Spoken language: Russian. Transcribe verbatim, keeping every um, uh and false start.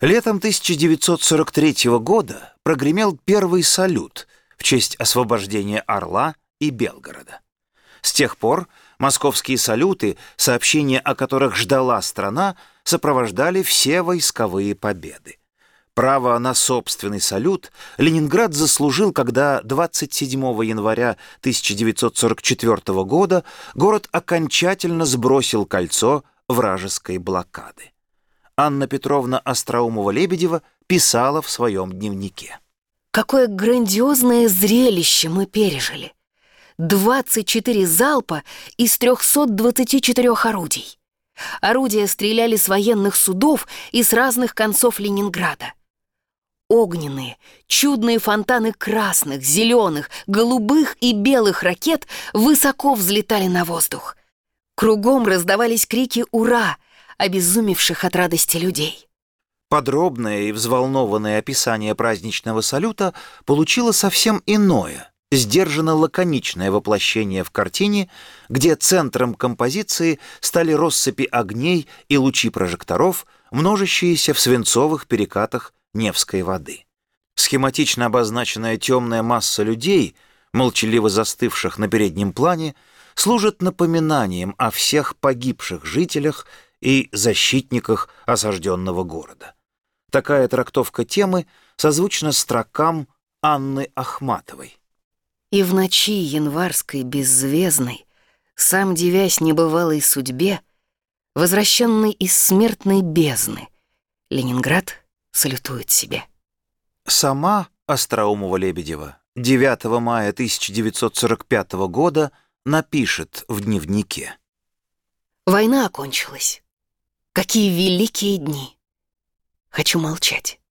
Летом тысяча девятьсот сорок третьего года прогремел первый салют в честь освобождения Орла и Белгорода. С тех пор московские салюты, сообщения о которых ждала страна, сопровождали все войсковые победы. Право на собственный салют Ленинград заслужил, когда двадцать седьмого января тысяча девятьсот сорок четвёртого года город окончательно сбросил кольцо вражеской блокады. Анна Петровна Остроумова-Лебедева писала в своем дневнике. Какое грандиозное зрелище мы пережили! двадцать четыре залпа из трёхсот двадцати четырёх орудий. Орудия стреляли с военных судов и с разных концов Ленинграда. Огненные, чудные фонтаны красных, зеленых, голубых и белых ракет высоко взлетали на воздух. Кругом раздавались крики «Ура!», обезумевших от радости людей. Подробное и взволнованное описание праздничного салюта получило совсем иное, сдержанно лаконичное воплощение в картине, где центром композиции стали россыпи огней и лучи прожекторов, множащиеся в свинцовых перекатах Невской воды. Схематично обозначенная темная масса людей, молчаливо застывших на переднем плане, служит напоминанием о всех погибших жителях и защитниках осажденного города. Такая трактовка темы созвучна строкам Анны Ахматовой. И в ночи январской беззвездной, сам дивясь небывалой судьбе, возвращенный из смертной бездны, Ленинград салютует себе. Сама Остроумова-Лебедева девятого мая тысяча девятьсот сорок пятого года напишет в дневнике. Война окончилась. Какие великие дни! Хочу молчать.